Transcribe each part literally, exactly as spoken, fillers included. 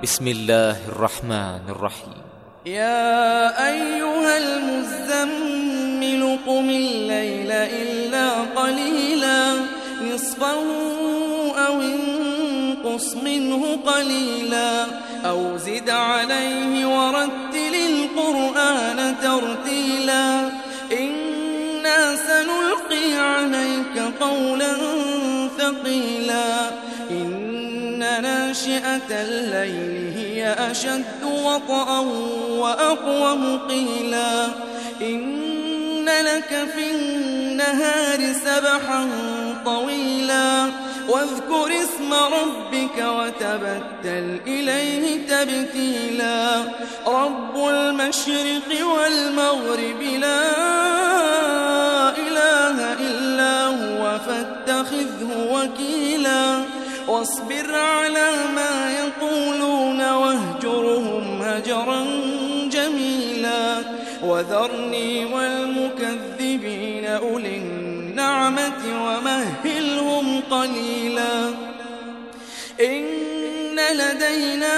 بسم الله الرحمن الرحيم. يا أيها المزمل قم الليل إلا قليلا نصفه أو انقص منه قليلا أو زد عليه ورتل القرآن ترتيلا إنا سنلقي عليك قولا ثقيلا إن ناشئة الليل هي أشد وطئا وأقوم قيلا إن لك في النهار سبحا طويلا واذكر اسم ربك وتبتل إليه تبتيلا رب المشرق والمغرب لا إله إلا هو فاتخذه وكيلا واصبر على ما يقولون واهجرهم هجرا جميلا وذرني والمكذبين أولي النعمة ومهلهم قليلا إن لدينا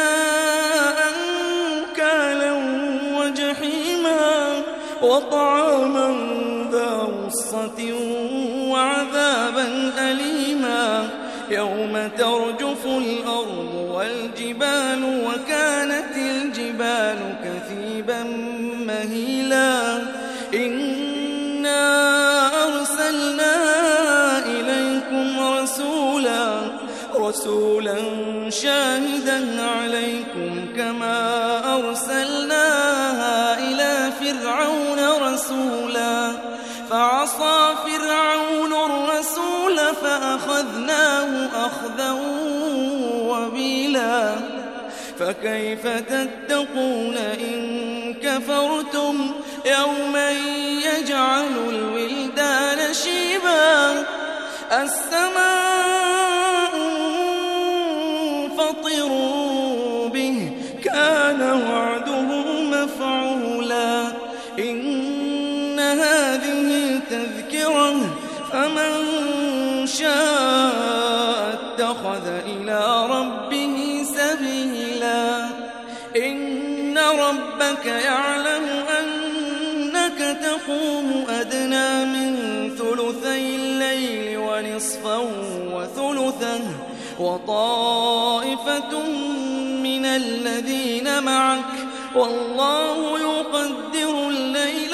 أنكالا وجحيما وطعاما ذا غصة وعذابا أليما يوم ترجف الأرض والجبال وكانت الجبال كثيبا مهيلا إنا أرسلنا إليكم رسولا رسولا شاهدا عليكم كما أرسلنا إلى فرعون رسولا فعصى فرعون الرسول فأخذناه أخذا وبيلا فكيف تتقون إن كفرتم يوما يجعل الولدان شيبا السماء منفطر به كان وعده مفعولا إن هذه تذكرة فمن شاء اتخذ إلى ربه سبيلا إن ربك يعلم أنك تقوم أدنى من ثلثي الليل ونصفه وثلثه وطائفة من الذين معك والله يقدر الليل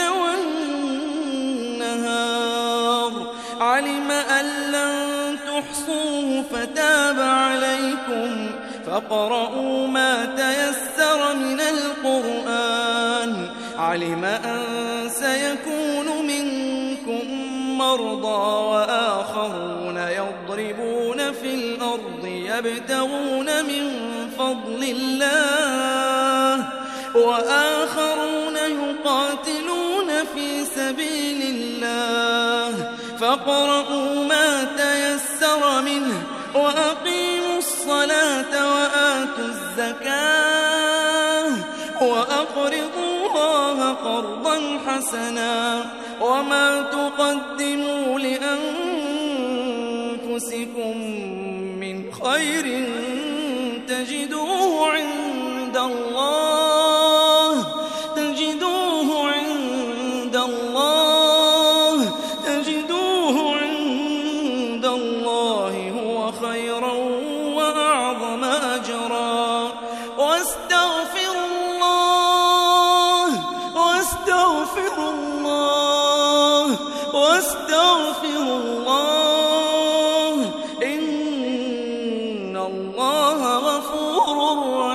والنهار علم أن لن تحصوه فتاب عليكم فاقرؤوا ما تيسر من القرآن علم أن سيكون منكم مرضى وآخرون يضربون في الأرض يبتغون من فضل الله وآخرون يقاتلون في سبيل الله فاقرؤوا ما تيسر منه وأقيموا الصلاة وآتوا الزكاة وأقرضوا الله قرضا حسنا وما تقدموا لأنفسكم من خير تجدوه عند الله تجدوه عند الله تجدوه عند الله هو خيرا وأعظم أجرا واستغفر الله واستغفر الله واستغفر الله إن الله غفور رحيم